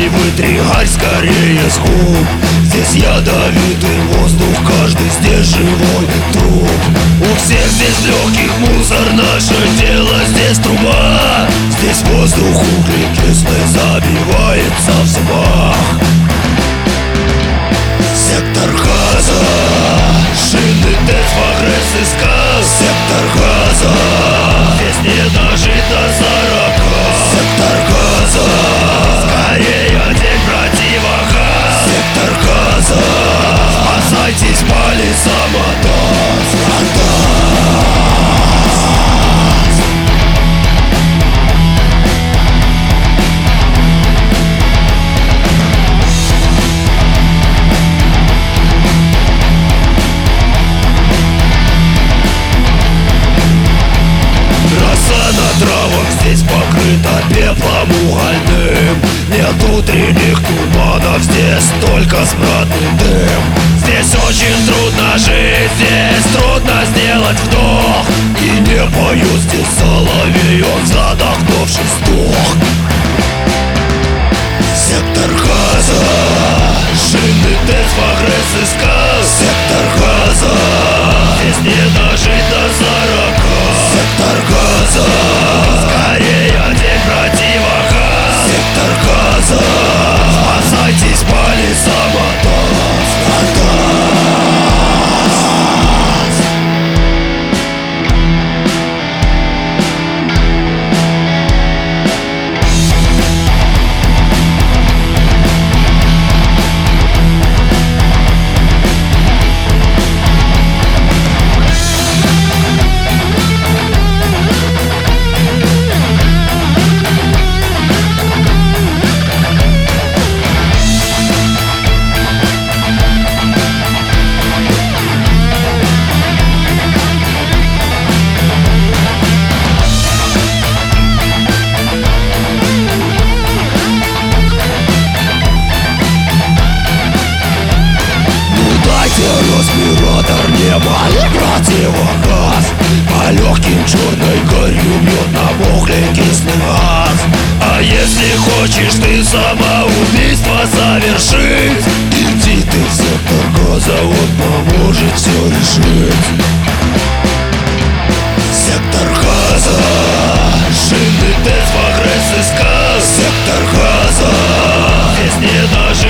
Эй, вытри гарь скорее с губ. Здесь ядовитый воздух, каждый здесь живой труп. У всех здесь легких мусор, наше тело здесь труба. Здесь воздух углекислый забивается в зубах. Сектор газа, шины, ТЭЦ, прогресс и сказ. Сектор газа, здесь не дожить до 40. Сектор газа, скорее день противогаз. Сектор газа, спасайтесь, пали самотаз. Здесь покрыто пеплом угольным. Нет утренних туманов, здесь только смрадный дым. Здесь очень трудно жить, здесь трудно сделать вдох. И не поют здесь соловей, задохнувшись сдох. Сектор газа, шины, ТЭЦ, прогресс и сказ. Сектор газа, здесь не дожить до 40. Сектор газа, скорее день противогаз. Сектор газа, спасайтесь, пали самотаз. Респиратор неба и противогаз. По легким черной горью бьет намоклый кислый газ. А если хочешь ты самоубийство совершить, иди ты в сектор газа, он поможет все решить. Сектор газа, шины, ТЭЦ, прогресс и сказ. Сектор газа, здесь не даже